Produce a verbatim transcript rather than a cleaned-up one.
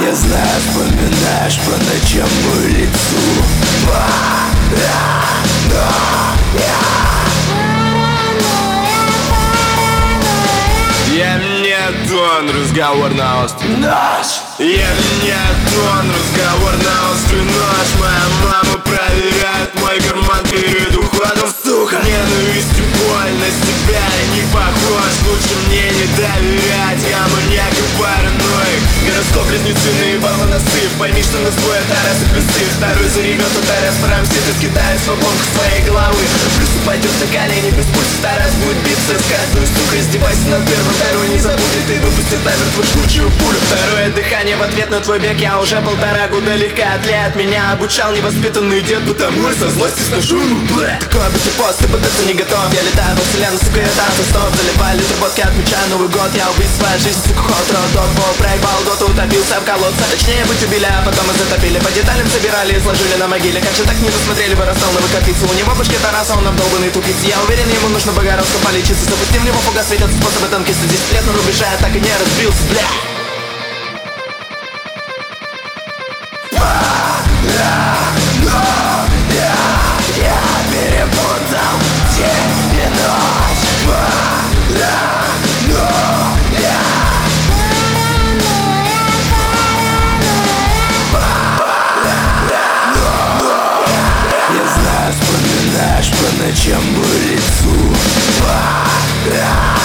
Я знаю, вспоминаешь по ночам мою лицу. Я не тон, разговор на острый Наш! Я не тон, разговор на острый нож. Моя мама проверяет мой карман перед уходом, сука. Ненависть и боль на себя я не похож. Лучше мне не доверять, я маньяк и параноик. Гороскоп близнецы наебало носы. Пойми, что нас двое, это раз и плюсы. Второй заревет, ударя с парамсит из Китая с обломка своей головы. Плюс упадет на колени, без пульса Тарас будет биться с каждую, сука. Издевайся над первым, второй не забудет и выпустит намертво жгучую пулю. Второе дыхание в ответ на твой бег. Я уже полтора года легкоатлет. Меня обучал невоспитанный дед, потому со злости сношу ему блэ. Такой бы ты пост, ты пытаться не готов. Я летаю по вселенной, сука, я танцы стоп. Заливаю литр водки, отмечаю Новый год. Я убил свою жизнь, сука, хот, рот, пол. Проебал год, утопился в колодце. Точнее быть убили, а потом и затопили. По деталям собирали и сложили на могиле. Как же так не досмотрели, вырастал новый копиться. У него башки Тараса, он обдолбанный тупиц. Я уверен, ему нужно богородство полечиться. Запустим в него фугас, светят способы танкиста. Десять лет на рубеже, я так и не разбился, бля. Я перепутал день и ночь. Я знаю, вспоминаешь по ночам мою лицу.